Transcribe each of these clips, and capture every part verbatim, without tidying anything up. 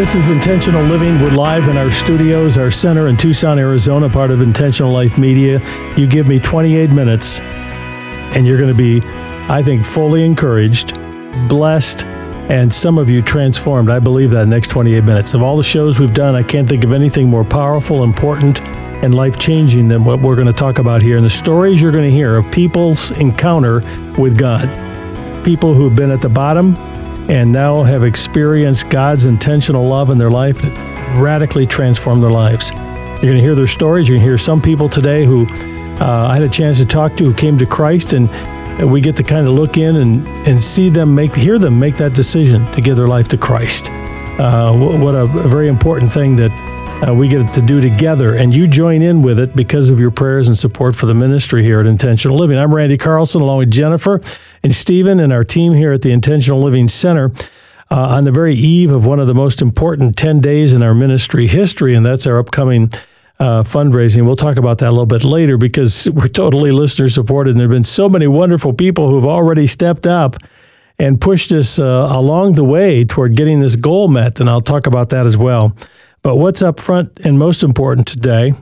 This is Intentional Living. We're live in our studios, our center in Tucson, Arizona, part of Intentional Life Media. You give me twenty-eight minutes, and you're going to be, I think, fully encouraged, blessed, and some of you transformed. I believe that next twenty-eight minutes. Of all the shows we've done, I can't think of anything more powerful, important, and life-changing than what we're going to talk about here. And the stories you're going to hear of people's encounter with God. People who've been at the bottom and now have experienced God's intentional love in their life that radically transformed their lives. You're going to hear their stories. You're going to hear some people today who uh, I had a chance to talk to who came to Christ, and we get to kind of look in and, and see them make, hear them make that decision to give their life to Christ. Uh, what a very important thing that uh, we get to do together, and you join in with it because of your prayers and support for the ministry here at Intentional Living. I'm Randy Carlson, along with Jennifer and Stephen and our team here at the Intentional Living Center uh, on the very eve of one of the most important ten days in our ministry history, and that's our upcoming uh, fundraising. We'll talk about that a little bit later because we're totally listener-supported, and there have been so many wonderful people who have already stepped up and pushed us uh, along the way toward getting this goal met, and I'll talk about that as well. But what's up front and most important today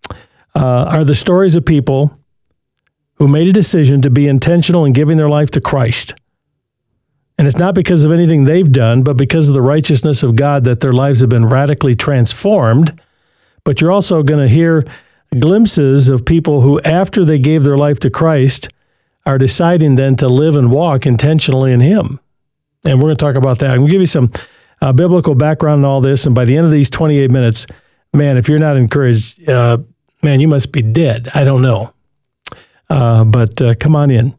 uh, are the stories of people who made a decision to be intentional in giving their life to Christ. And it's not because of anything they've done, but because of the righteousness of God that their lives have been radically transformed. But you're also going to hear glimpses of people who, after they gave their life to Christ, are deciding then to live and walk intentionally in Him. And we're going to talk about that. I'm going to give you some uh, biblical background on all this. And by the end of these twenty-eight minutes, man, if you're not encouraged, uh, man, you must be dead. I don't know. Uh, but uh, come on in.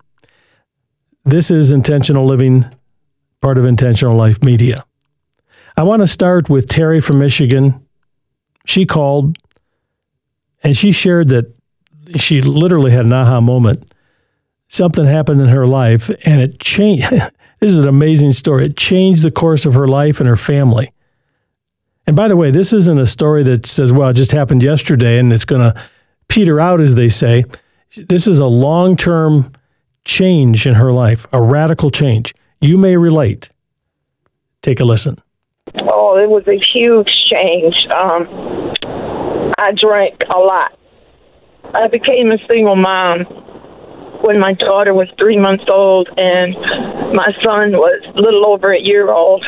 This is Intentional Living, part of Intentional Life Media. I want to start with Terry from Michigan. She called, and she shared that she literally had an aha moment. Something happened in her life, and it changed. This is an amazing story. It changed the course of her life and her family. And by the way, this isn't a story that says, well, it just happened yesterday, and it's going to peter out, as they say. This is a long-term change in her life, a radical change. You may relate. Take a listen. Oh, it was a huge change. Um, I drank a lot. I became a single mom when my daughter was three months old and my son was a little over a year old.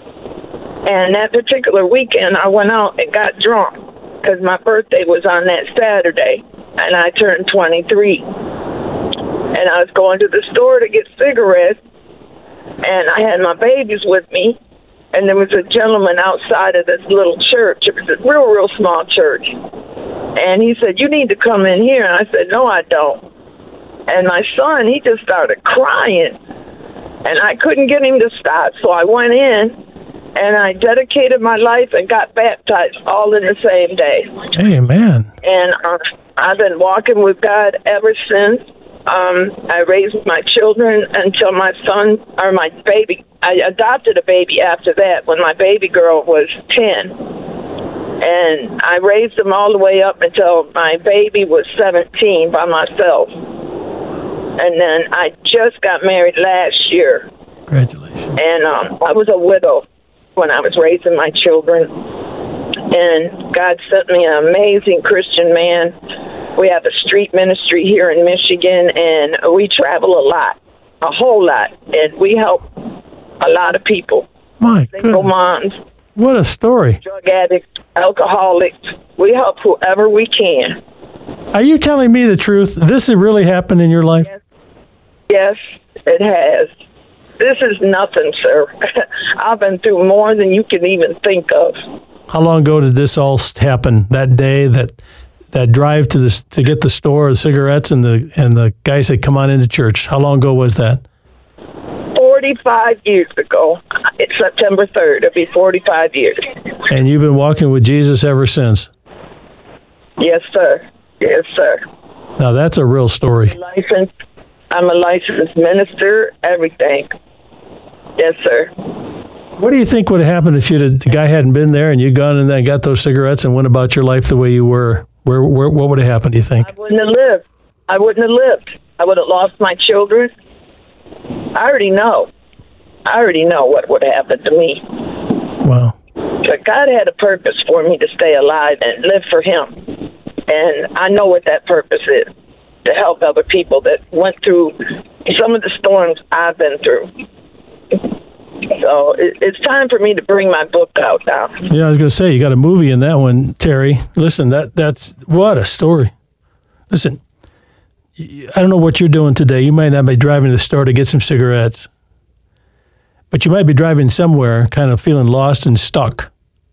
And that particular weekend, I went out and got drunk because my birthday was on that Saturday, and I turned twenty-three. And I was going to the store to get cigarettes, and I had my babies with me. And there was a gentleman outside of this little church. It was a real, real small church. And he said, "You need to come in here." And I said, "No, I don't." And my son, he just started crying. And I couldn't get him to stop. So I went in, and I dedicated my life and got baptized all in the same day. Amen. And uh, I've been walking with God ever since. Um, I raised my children until my son, or my baby, I adopted a baby after that when my baby girl was ten. And I raised them all the way up until my baby was seventeen by myself. And then I just got married last year. Congratulations. And um, I was a widow when I was raising my children. And God sent me an amazing Christian man. We have a street ministry here in Michigan, and we travel a lot, a whole lot, and we help a lot of people. My Single goodness. moms. What a story. Drug addicts, alcoholics. We help whoever we can. Are you telling me the truth? This has really happened in your life? Yes, yes it has. This is nothing, sir. I've been through more than you can even think of. How long ago did this all happen? That day, that that drive to the to get the store, the cigarettes, and the and the guy said, "Come on into church." How long ago was that? Forty-five years ago. It's September third. It'll be forty-five years. And you've been walking with Jesus ever since? Yes, sir. Yes, sir. Now that's a real story. I'm a licensed, I'm a licensed minister. Everything. Yes, sir. What do you think would have happened if you'd have, the guy hadn't been there and you'd gone and then got those cigarettes and went about your life the way you were? Where, where, what would have happened, do you think? I wouldn't have lived. I wouldn't have lived. I would have lost my children. I already know. I already know what would happen to me. Wow. But God had a purpose for me to stay alive and live for Him. And I know what that purpose is, to help other people that went through some of the storms I've been through. So it, it's time for me to bring my book out now. Yeah, I was going to say, you got a movie in that one, Terry. Listen, that that's what a story. Listen, I don't know what you're doing today. You might not be driving to the store to get some cigarettes, but you might be driving somewhere kind of feeling lost and stuck.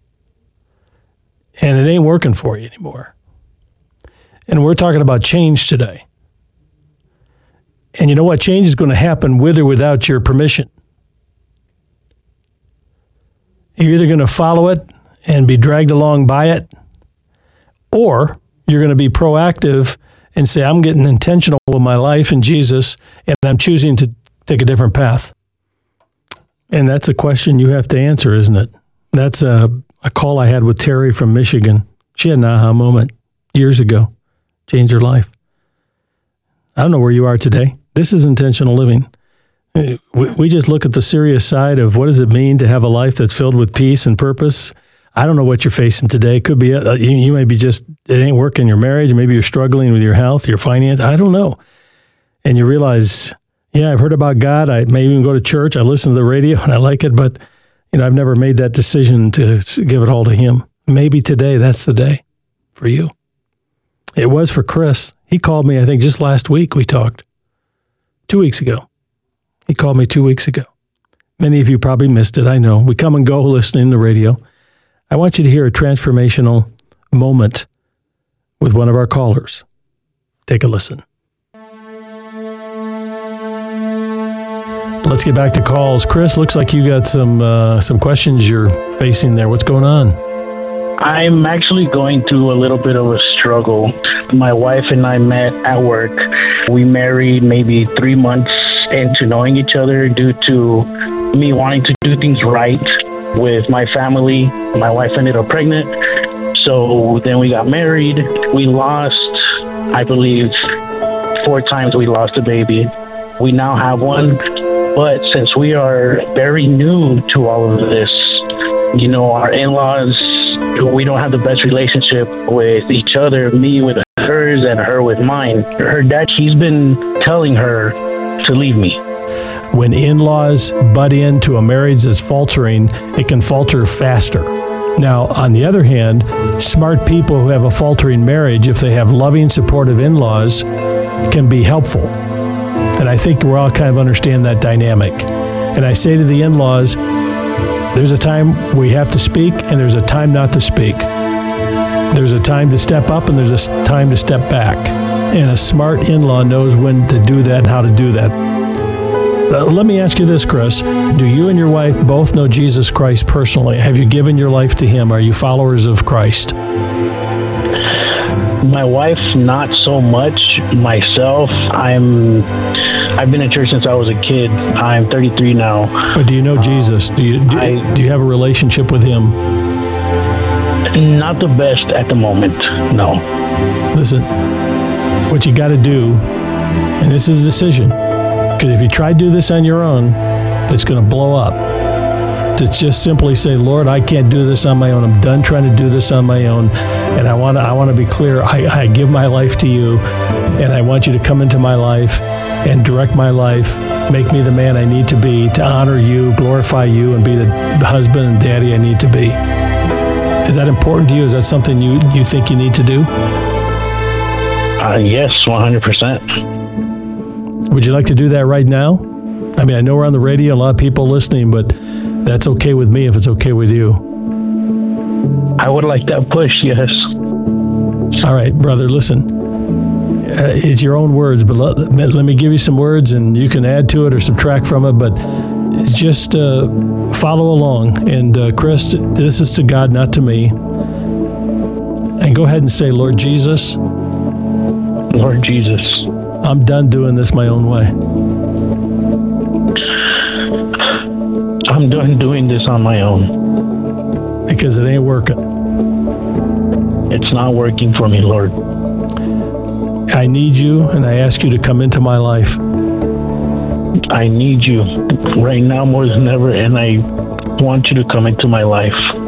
And it ain't working for you anymore. And we're talking about change today. And you know what? Change is going to happen with or without your permission. You're either going to follow it and be dragged along by it, or you're going to be proactive and say, I'm getting intentional with my life in Jesus, and I'm choosing to take a different path. And that's a question you have to answer, isn't it? That's a, a call I had with Terry from Michigan. She had an aha moment years ago, changed her life. I don't know where you are today. This is intentional living. We, we just look at the serious side of what does it mean to have a life that's filled with peace and purpose. I don't know what you're facing today. It could be, a, you, you may be just, it ain't working in your marriage. Maybe you're struggling with your health, your finance. I don't know. And you realize, yeah, I've heard about God. I may even go to church. I listen to the radio and I like it, but you know, I've never made that decision to give it all to Him. Maybe today, that's the day for you. It was for Chris. He called me, I think, just last week we talked. Two weeks ago. He called me two weeks ago. Many of you probably missed it, I know. We come and go listening to the radio. I want you to hear a transformational moment with one of our callers. Take a listen. Let's get back to calls. Chris, looks like you got some uh, some questions you're facing there. What's going on? I'm actually going through a little bit of a struggle. My wife and I met at work. We married maybe three months into knowing each other due to me wanting to do things right with my family. My wife ended up pregnant. So then we got married. We lost, I believe, four times we lost a baby. We now have one. But since we are very new to all of this, you know, our in-laws, we don't have the best relationship with each other, me with hers and her with mine. Her dad, he's been telling her to leave me. When in-laws butt into a marriage that's faltering, it can falter faster. Now, on the other hand, smart people who have a faltering marriage, if they have loving, supportive in-laws, can be helpful. And I think we all kind of understand that dynamic. And I say to the in-laws, there's a time we have to speak, and there's a time not to speak. There's a time to step up, and there's a time to step back. And a smart in-law knows when to do that and how to do that. Uh, let me ask you this, Chris. Do you and your wife both know Jesus Christ personally? Have you given your life to Him? Are you followers of Christ? My wife, not so much. Myself, I'm... I've been in church since I was a kid. I'm thirty-three now. But do you know um, Jesus? Do you do, I, do you have a relationship with Him? Not the best at the moment, no. Listen, what you got to do, and this is a decision, because if you try to do this on your own, it's going to blow up. To just simply say, Lord, I can't do this on my own. I'm done trying to do this on my own, and I want to. I want to be clear. I, I give my life to you, and I want you to come into my life and direct my life, make me the man I need to be to honor you, glorify you, and be the, the husband and daddy I need to be. Is that important to you? Is that something you, you think you need to do? Uh, yes, one hundred percent. Would you like to do that right now? I mean, I know we're on the radio, a lot of people listening, but that's okay with me if it's okay with you. I would like that push, yes. All right, brother, listen. Uh, it's your own words, but let, let me give you some words and you can add to it or subtract from it, but just uh, follow along. And uh, Chris, this is to God, not to me. And go ahead and say, Lord Jesus. Lord Jesus. I'm done doing this my own way. I'm done doing this on my own. Because it ain't working. It's not working for me, Lord. I need you, and I ask you to come into my life. I need you right now more than ever, and I want you to come into my life.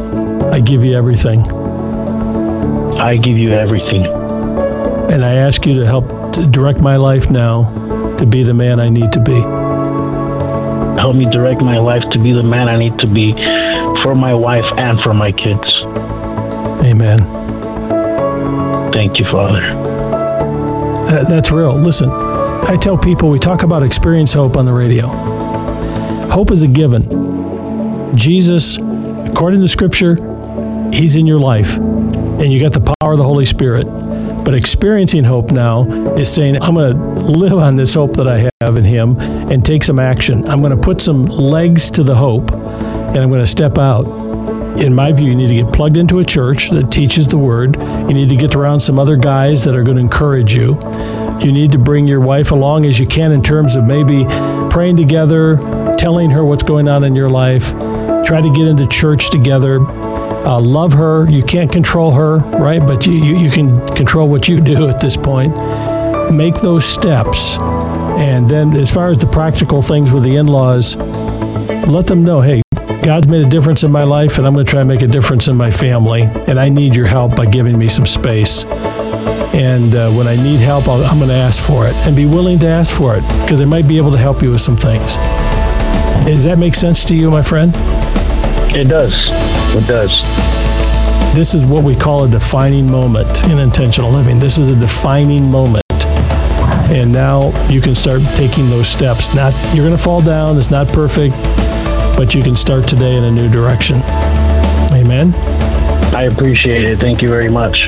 I give you everything. I give you everything. And I ask you to help to direct my life now to be the man I need to be. Help me direct my life to be the man I need to be for my wife and for my kids. Amen. Thank you, Father. That, that's real. Listen, I tell people, we talk about experience hope on the radio. Hope is a given. Jesus, according to Scripture, He's in your life, and you got the power of the Holy Spirit. But experiencing hope now is saying, I'm going to live on this hope that I have in Him and take some action. I'm going to put some legs to the hope, and I'm going to step out. In my view, you need to get plugged into a church that teaches the Word. You need to get around some other guys that are going to encourage you. You need to bring your wife along as you can in terms of maybe praying together, telling her what's going on in your life. Try to get into church together. Uh, love her. You can't control her, right? But you, you, you can control what you do at this point. Make those steps. And then as far as the practical things with the in-laws, let them know, hey, God's made a difference in my life, and I'm going to try to make a difference in my family. And I need your help by giving me some space. And uh, when I need help, I'll, I'm going to ask for it. And be willing to ask for it, because they might be able to help you with some things. Does that make sense to you, my friend? It does. It does. This is what we call a defining moment in intentional living. This is a defining moment. And now you can start taking those steps. Not, you're going to fall down. It's not perfect, but you can start today in a new direction. Amen? I appreciate it. Thank you very much.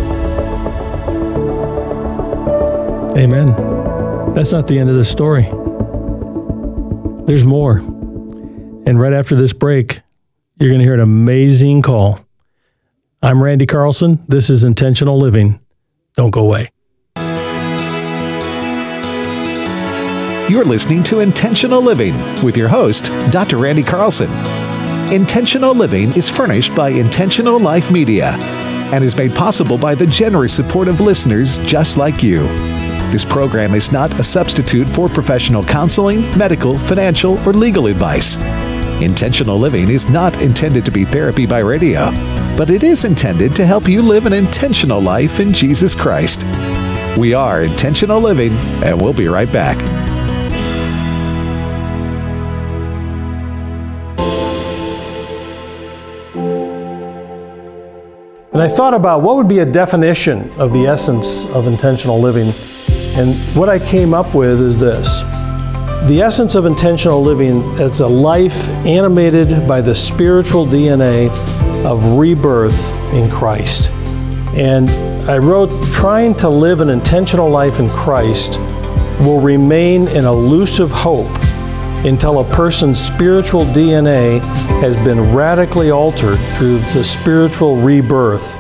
Amen. That's not the end of the story. There's more. And right after this break, you're going to hear an amazing call. I'm Randy Carlson. This is Intentional Living. Don't go away. You're listening to Intentional Living with your host, Doctor Randy Carlson. Intentional Living is furnished by Intentional Life Media and is made possible by the generous support of listeners just like you. This program is not a substitute for professional counseling, medical, financial, or legal advice. Intentional Living is not intended to be therapy by radio, but it is intended to help you live an intentional life in Jesus Christ. We are Intentional Living, and we'll be right back. And I thought about what would be a definition of the essence of intentional living. And what I came up with is this. The essence of intentional living is a life animated by the spiritual D N A of rebirth in Christ. And I wrote, trying to live an intentional life in Christ will remain an elusive hope until a person's spiritual D N A has been radically altered through the spiritual rebirth.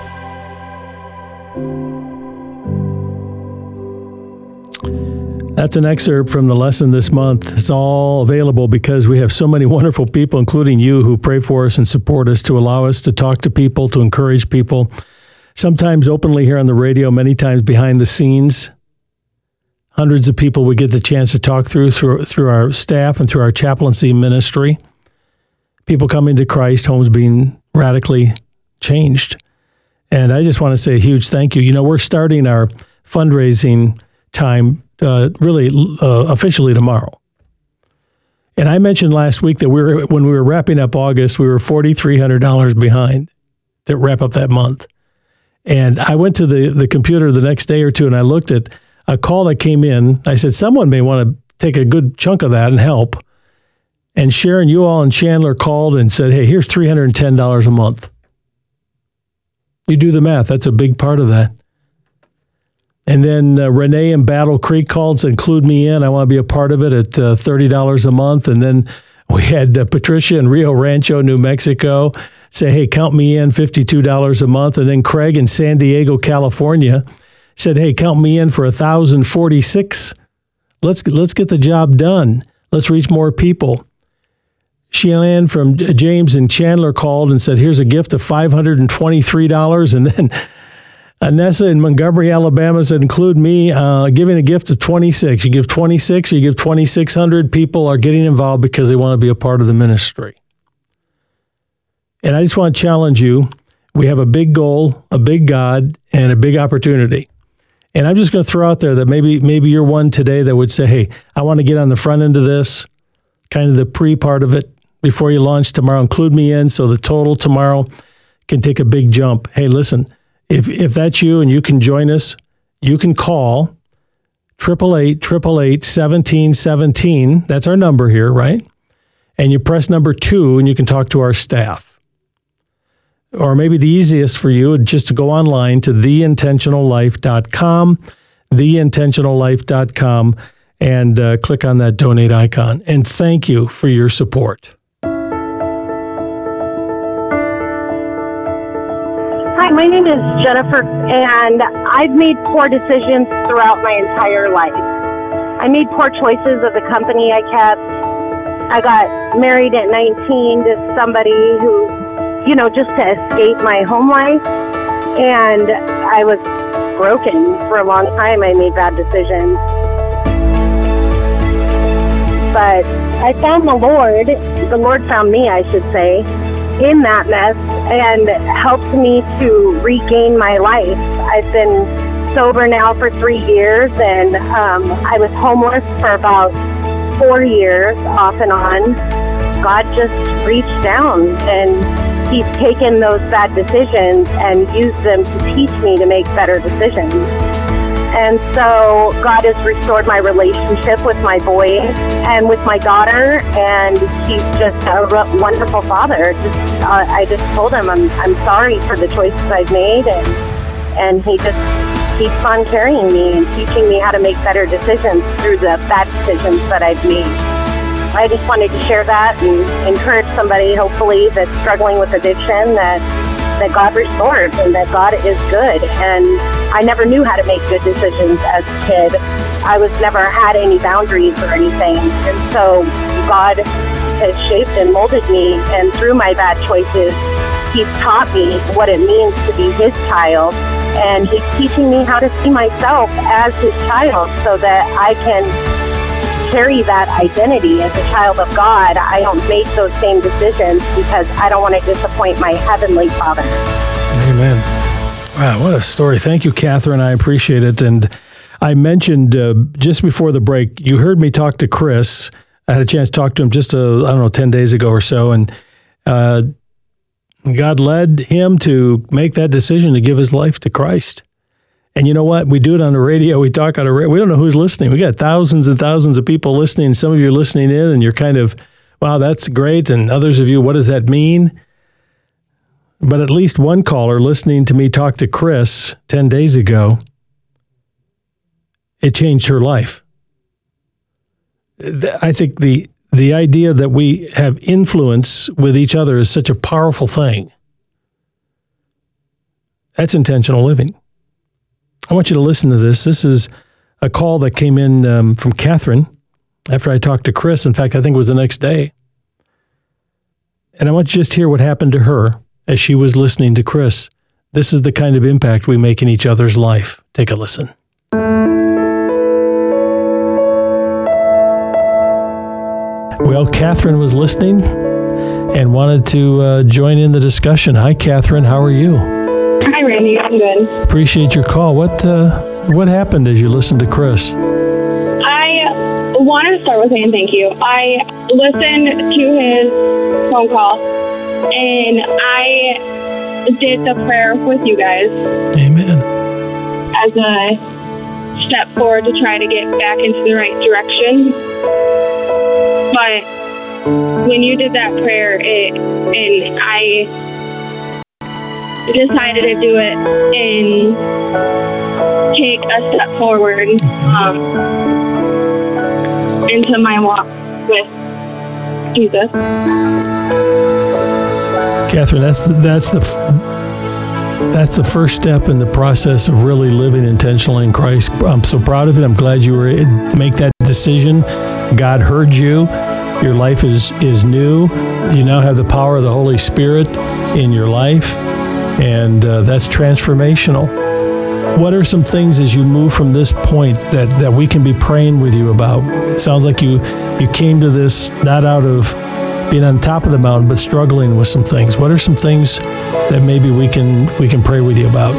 That's an excerpt from the lesson this month. It's all available because we have so many wonderful people, including you, who pray for us and support us to allow us to talk to people, to encourage people, sometimes openly here on the radio, many times behind the scenes. Hundreds of people we get the chance to talk through, through through our staff and through our chaplaincy ministry. People coming to Christ, homes being radically changed. And I just want to say a huge thank you. You know, we're starting our fundraising time uh, really uh, officially tomorrow. And I mentioned last week that we were when we were wrapping up August, we were four thousand three hundred dollars behind to wrap up that month. And I went to the, the computer the next day or two and I looked at a call that came in. I said, someone may want to take a good chunk of that and help. And Sharon, you all and Chandler called and said, hey, here's three hundred ten dollars a month. You do the math. That's a big part of that. And then uh, Renee in Battle Creek called to include me in. I want to be a part of it at uh, thirty dollars a month. And then we had uh, Patricia in Rio Rancho, New Mexico, say, hey, count me in, fifty-two dollars a month. And then Craig in San Diego, California, said, hey, count me in for one thousand forty-six dollars. Let's, let's get the job done. Let's reach more people. Sheelan from James and Chandler called and said, here's a gift of five hundred twenty-three dollars. And then Anessa in Montgomery, Alabama said, include me, uh, giving a gift of twenty-six. You give twenty-six or you give twenty-six hundred. People are getting involved because they want to be a part of the ministry. And I just want to challenge you. We have a big goal, a big God, and a big opportunity. And I'm just going to throw out there that maybe maybe you're one today that would say, hey, I want to get on the front end of this, kind of the pre part of it before you launch tomorrow. Include me in so the total tomorrow can take a big jump. Hey, listen, if if that's you and you can join us, you can call eight eight eight, eight eight eight, one seven one seven. That's our number here, right? And you press number two and you can talk to our staff. Or maybe the easiest for you is just to go online to the intentional life dot com, the intentional life dot com, and uh, click on that donate icon. And thank you for your support. Hi, my name is Jennifer, and I've made poor decisions throughout my entire life. I made poor choices of the company I kept. I got married at nineteen to somebody who, you know, just to escape my home life. And I was broken for a long time. I made bad decisions. But I found the Lord, the Lord found me, I should say, in that mess and helped me to regain my life. I've been sober now for three years and um, I was homeless for about four years off and on. God just reached down and He's taken those bad decisions and used them to teach me to make better decisions. And so God has restored my relationship with my boys and with my daughter, and He's just a wonderful father. Just, uh, I just told Him I'm I'm sorry for the choices I've made, and and He just keeps on carrying me and teaching me how to make better decisions through the bad decisions that I've made. I just wanted to share that and encourage somebody, hopefully, that's struggling with addiction, that that God restores and that God is good. And I never knew how to make good decisions as a kid. I was never had any boundaries or anything. And so God has shaped and molded me, and through my bad choices, He's taught me what it means to be His child. And He's teaching me how to see myself as His child so that I can carry that identity as a child of God. I don't make those same decisions because I don't want to disappoint my Heavenly Father. Amen. Wow, what a story. Thank you, Catherine. I appreciate it. And I mentioned uh, just before the break, you heard me talk to Chris. I had a chance to talk to him just, uh, I don't know, ten days ago or so. And uh, God led him to make that decision to give his life to Christ. And you know what? We do it on the radio. We talk on the radio. We don't know who's listening. We got thousands and thousands of people listening. Some of you are listening in and you're kind of, wow, that's great. And others of you, what does that mean? But at least one caller listening to me talk to Chris ten days ago, it changed her life. I think the the idea that we have influence with each other is such a powerful thing. That's intentional living. I want you to listen to this. This is a call that came in um, from Catherine after I talked to Chris. In fact, I think it was the next day. And I want you to just hear what happened to her as she was listening to Chris. This is the kind of impact we make in each other's life. Take a listen. Well, Catherine was listening and wanted to uh, join in the discussion. Hi, Catherine. How are you? Hi, Randy. I'm good. Appreciate your call. What uh, what happened as you listened to Chris? I wanted to start with saying thank you. I listened to his phone call, and I did the prayer with you guys. Amen. As a step forward to try to get back into the right direction. But when you did that prayer, it, and I decided to do it and take a step forward um, into my walk with Jesus. Catherine, that's the, that's the that's the first step in the process of really living intentionally in Christ. I'm so proud of it. I'm glad you were able to make that decision. God heard you. Your life is is new. You now have the power of the Holy Spirit in your life. And uh, that's transformational. What are some things as you move from this point that, that we can be praying with you about? It sounds like you, you came to this not out of being on top of the mountain, but struggling with some things. What are some things that maybe we can we can pray with you about?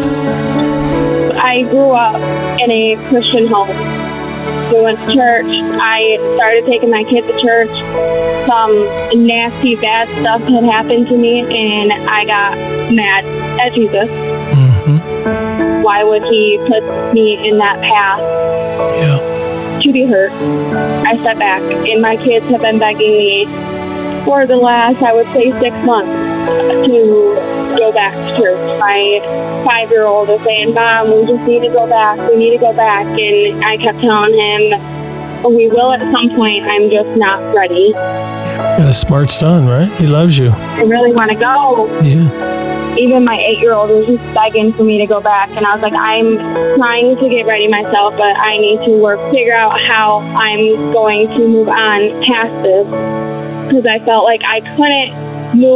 I grew up in a Christian home. We went to church. I started taking my kids to church. Some nasty, bad stuff had happened to me, and I got mad at Jesus. Mm-hmm. Why would he put me in that path? Yeah. To be hurt. I stepped back, and my kids have been begging me for the last, I would say, six months to go back to church. My five-year-old is saying, Mom, we just need to go back. We need to go back. And I kept telling him, we will at some point. I'm just not ready. You got a smart son, right? He loves you. I really want to go. Yeah. Even my eight-year-old was just begging for me to go back. And I was like, I'm trying to get ready myself, but I need to work, figure out how I'm going to move on past this. Because I felt like I couldn't move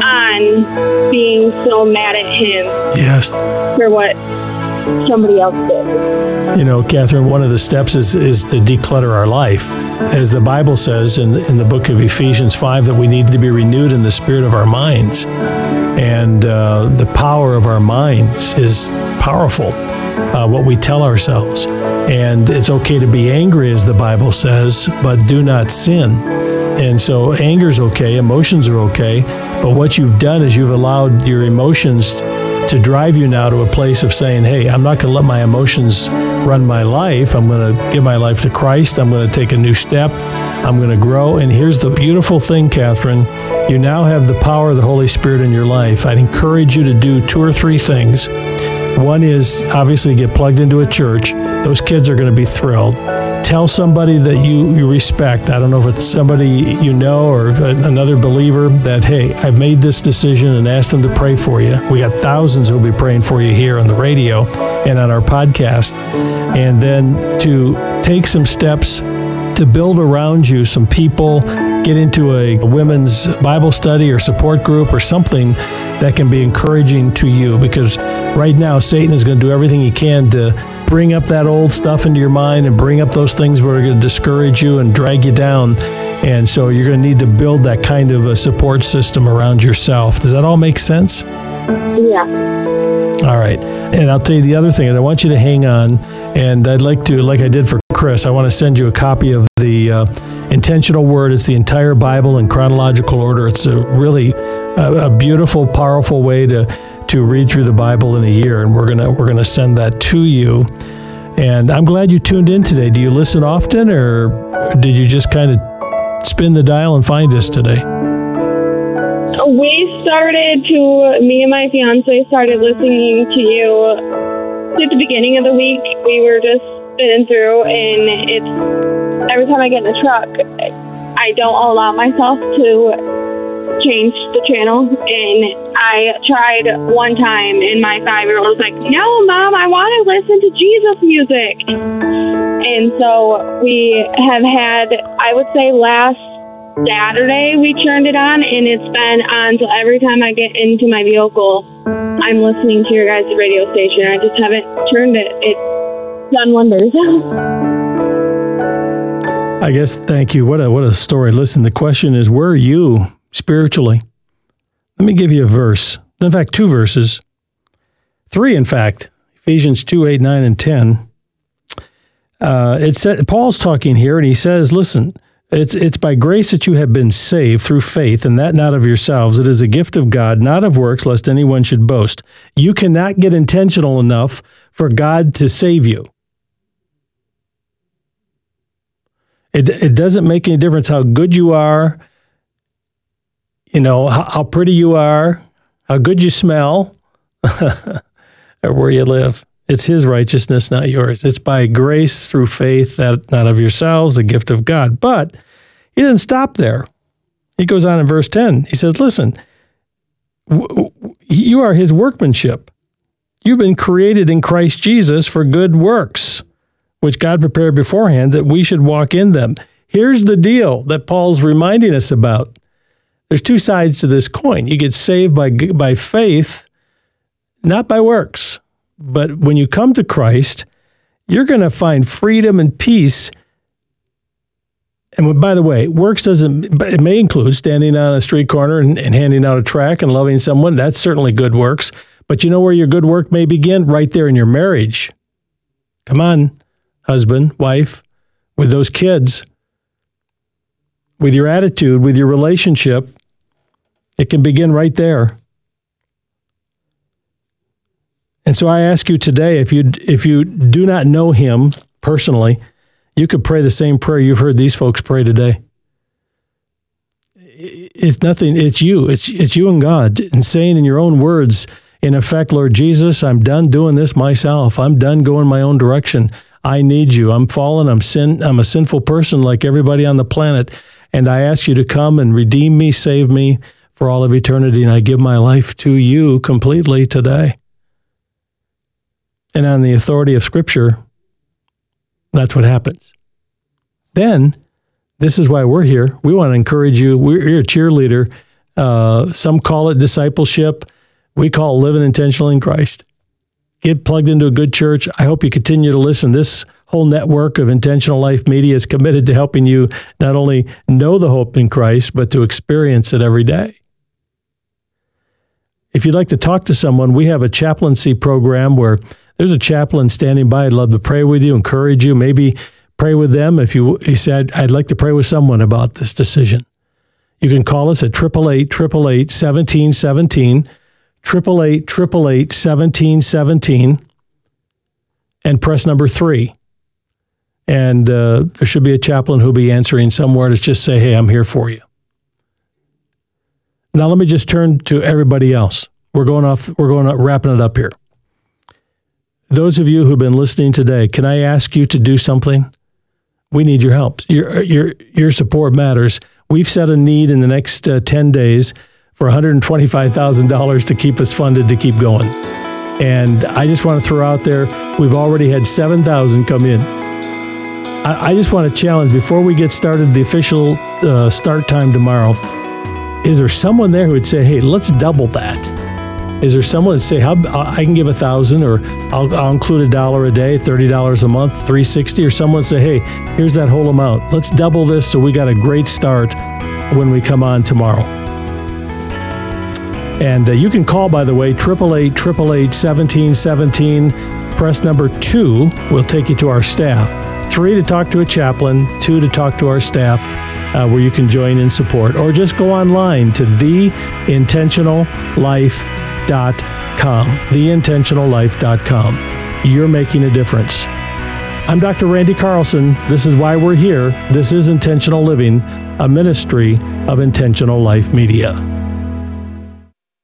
on being so mad at him. Yes. For what somebody else did. You know, Catherine, one of the steps is, is to declutter our life. As the Bible says in, in the book of Ephesians five, that we need to be renewed in the spirit of our minds. And uh, the power of our minds is powerful, uh, what we tell ourselves. And it's okay to be angry, as the Bible says, but do not sin. And so anger's okay, emotions are okay, but what you've done is you've allowed your emotions to drive you now to a place of saying, hey, I'm not going to let my emotions run my life. I'm going to give my life to Christ. I'm going to take a new step. I'm going to grow. And here's the beautiful thing, Catherine. You now have the power of the Holy Spirit in your life. I'd encourage you to do two or three things. One is obviously get plugged into a church. Those kids are going to be thrilled. Tell somebody that you, you respect. I don't know if it's somebody you know or another believer that, hey, I've made this decision, and ask them to pray for you. We got thousands who will be praying for you here on the radio and on our podcast. And then to take some steps to build around you some people, get into a women's Bible study or support group or something that can be encouraging to you. Because right now, Satan is going to do everything he can to bring up that old stuff into your mind and bring up those things that are going to discourage you and drag you down. And so you're going to need to build that kind of a support system around yourself. Does that all make sense? Yeah. All right. And I'll tell you the other thing, and I want you to hang on. And I'd like to, like I did for Chris, I want to send you a copy of the uh, Intentional Word. It's the entire Bible in chronological order. It's a really a, a beautiful, powerful way to to read through the Bible in a year, and we're gonna we're gonna send that to you. And I'm glad you tuned in today. Do you listen often, or did you just kind of spin the dial and find us today? We started to, me and my fiance started listening to you at the beginning of the week. We were just spinning through, and it's every time I get in the truck, I don't allow myself to change the channel. And I tried one time, and my five-year-old was like, no, Mom, I want to listen to Jesus music. And so we have had, I would say last Saturday we turned it on, and it's been on so every time I get into my vehicle, I'm listening to your guys' radio station. I just haven't turned it. It's done wonders. I guess, thank you. What a what a story. Listen, the question is, where are you spiritually? Let me give you a verse. In fact, two verses. Three, in fact. Ephesians two, eight, nine, and ten. Uh, it said, Paul's talking here, and he says, listen, it's it's by grace that you have been saved through faith, and that not of yourselves. It is a gift of God, not of works, lest anyone should boast. You cannot get intentional enough for God to save you. It it doesn't make any difference how good you are, you know, how, how pretty you are, how good you smell, or where you live. It's his righteousness, not yours. It's by grace through faith, that not of yourselves, a gift of God. But he doesn't stop there. He goes on in verse ten. He says, listen, w- you are his workmanship. You've been created in Christ Jesus for good works, which God prepared beforehand that we should walk in them. Here's the deal that Paul's reminding us about. There's two sides to this coin. You get saved by by faith, not by works. But when you come to Christ, you're going to find freedom and peace And by the way, works doesn't, it may include standing on a street corner and, and handing out a tract and loving someone. That's certainly good works. But you know where your good work may begin? Right there in your marriage. Come on, husband, wife, with those kids, with your attitude, with your relationship. It can begin right there. And so I ask you today, if you if you do not know him personally, you could pray the same prayer you've heard these folks pray today. It's nothing, it's you. It's it's you and God. And saying in your own words, in effect, Lord Jesus, I'm done doing this myself. I'm done going my own direction. I need you. I'm fallen. I'm sin. I'm a sinful person like everybody on the planet. And I ask you to come and redeem me, save me for all of eternity. And I give my life to you completely today. And on the authority of Scripture, that's what happens. Then, this is why we're here. We want to encourage you. We're, you're a cheerleader. Uh, some call it discipleship. We call it living intentionally in Christ. Get plugged into a good church. I hope you continue to listen. This whole network of Intentional Life Media is committed to helping you not only know the hope in Christ, but to experience it every day. If you'd like to talk to someone, we have a chaplaincy program where there's a chaplain standing by. I'd love to pray with you, encourage you, maybe pray with them. If you, he said, I'd like to pray with someone about this decision. You can call us at eight eight eight, eight eight eight, one seven one seven, eight eight eight, eight eight eight, one seven one seven, and press number three. And uh, there should be a chaplain who'll be answering somewhere to just say, hey, I'm here for you. Now let me just turn to everybody else. We're going off, we're going up, wrapping it up here. Those of you who've been listening today, can I ask you to do something? We need your help. Your your your support matters. We've set a need in the next uh, ten days for one hundred twenty-five thousand dollars to keep us funded to keep going. And I just want to throw out there, we've already had seven thousand come in. I, I just want to challenge, before we get started, the official uh, start time tomorrow, is there someone there who would say, hey, let's double that? Is there someone that say, How, I can give a thousand, or I'll, I'll include a dollar a day, thirty dollars a month, three hundred sixty dollars, or someone say, hey, here's that whole amount. Let's double this so we got a great start when we come on tomorrow. And uh, you can call, by the way, eight eight eight, eight eight eight, one seven one seven. Press number two will take you to our staff. Three to talk to a chaplain, two to talk to our staff, uh, where you can join in support. Or just go online to the intentional life dot com, the intentional life dot com. You're making a difference. I'm Doctor Randy Carlson. This is why we're here. This is Intentional Living, a ministry of Intentional Life Media.